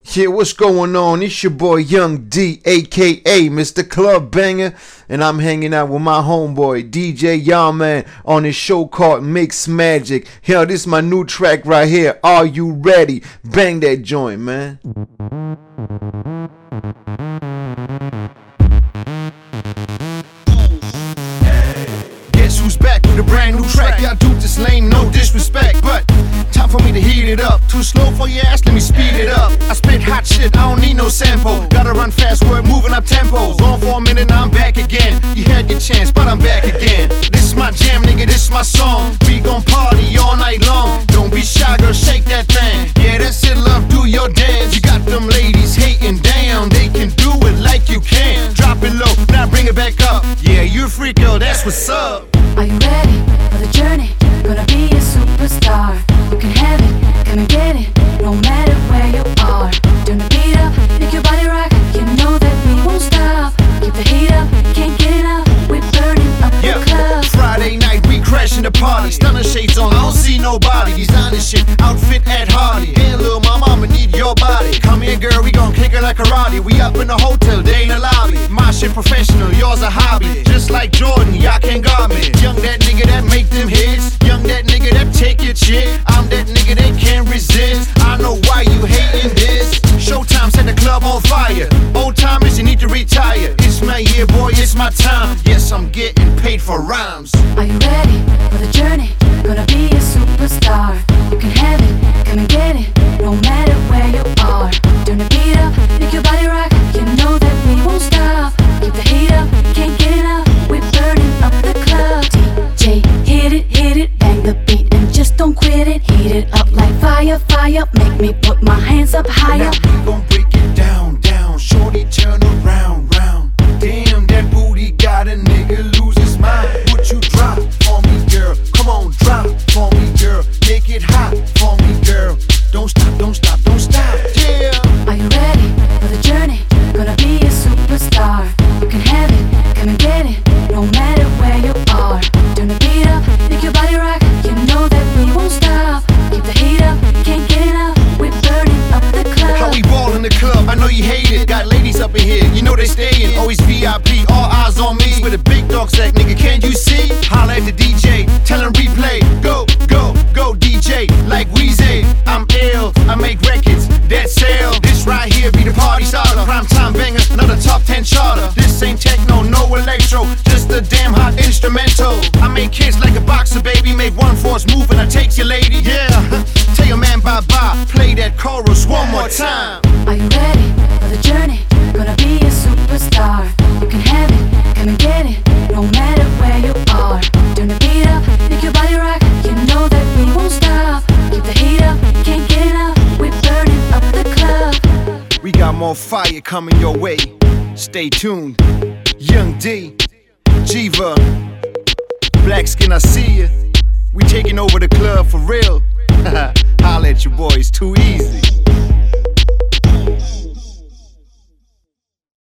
Yeah, what's going on? It's your boy Young D, aka Mr. Club Banger, and I'm hanging out with my homeboy DJ Yawman on his show called Mix Magic. Hell, this is my new track right here. Are you ready? Bang that joint, man. Guess who's back with a brand new track? Y'all do this lame, no disrespect, but time for me to heat it up. Too slow for your ass, let me speed it up. I spit hot shit, I don't need no sample. Gotta run fast, word moving up tempos. On for a minute, now I'm back again. You had your chance, but I'm back again. This is my jam, nigga, this is my song. We gon' party all night long. Don't be shy, girl, shake that thing. Yeah, that's it, love, do your dance. You got them ladies hating down. They can do it like you can. Drop it low, now bring it back up. Yeah, you a freak, girl, that's what's up. Are you ready for the journey? Gonna be a superstar. You can have it, come and get it, no matter where you are. Turn the beat up, make your body rock. You know that we won't stop. Keep the heat up, can't get enough. We're burning up the club. Friday night, we crashing the party. Stunner shades on, I don't see nobody. Designer shit, outfit at Hardy. Hey, little mama, I'ma need your body. Come here, girl, we gon' kick it like karate. We up in the hotel, they in the lobby. My shit professional, yours a hobby. Just like Jordan, y'all can't guard me. Young that nigga that make them hits. Young that nigga that take your chick. I'm that nigga that can't resist. I know why you hating this. Showtime set the club on fire. Old timers, you need to retire. It's my year, boy, it's my time. Yes, I'm getting paid for rhymes. Are you ready for the journey? Gonna be a superstar. You can have it, come and get it, no matter where you are. Turn the beat up, make your body rock. You know that we won't stop. Keep the heat up, can't get enough. We're burning up the club. DJ, hit it, bang the beat and just don't quit it. Heat it up like fire, fire. Make me put my hands up higher. Now we gon' break it down, down. Shorty turn around, round. Damn, that booty got a nigga lose his mind. Would you drop for me, girl? Come on, drop for me, girl. Make it hot for me, girl. Don't stop, don't stop, don't stop. Yeah. Are you ready for the journey? Gonna be a superstar. You can have it, come and get it, no matter where you are. Turn the beat up, make your body rock. You know that we won't stop. Keep the heat up, can't get enough. We're burning up the club. How we ball in the club, I know you hate it. Got ladies up in here, you know they stayin'. Always VIP, all eyes on me. With a big dog sack, nigga, can't you see? Holla at the DJ, tell him replay. Go, go, go DJ, like Weezy. I'm ill, I make records that sell. This right here be the party starter. Prime time banger, another top 10 charter. This ain't techno, no electro, just a damn hot instrumental. I make kids like a boxer, baby. Make one force move and I takes your lady. Yeah, tell your man bye-bye. Play that chorus one more time. Are you ready for the journey? Gonna be a superstar. You can have it, come and get it, no matter where you are. Turn the beat up, make your body rock. You know that we won't stop. Keep the heat up, can't get enough. We're burning up the club. We got more fire coming your way. Stay tuned. Young D, Jiva, Black Skin, I see ya. We taking over the club for real. Holla at your boys, too easy.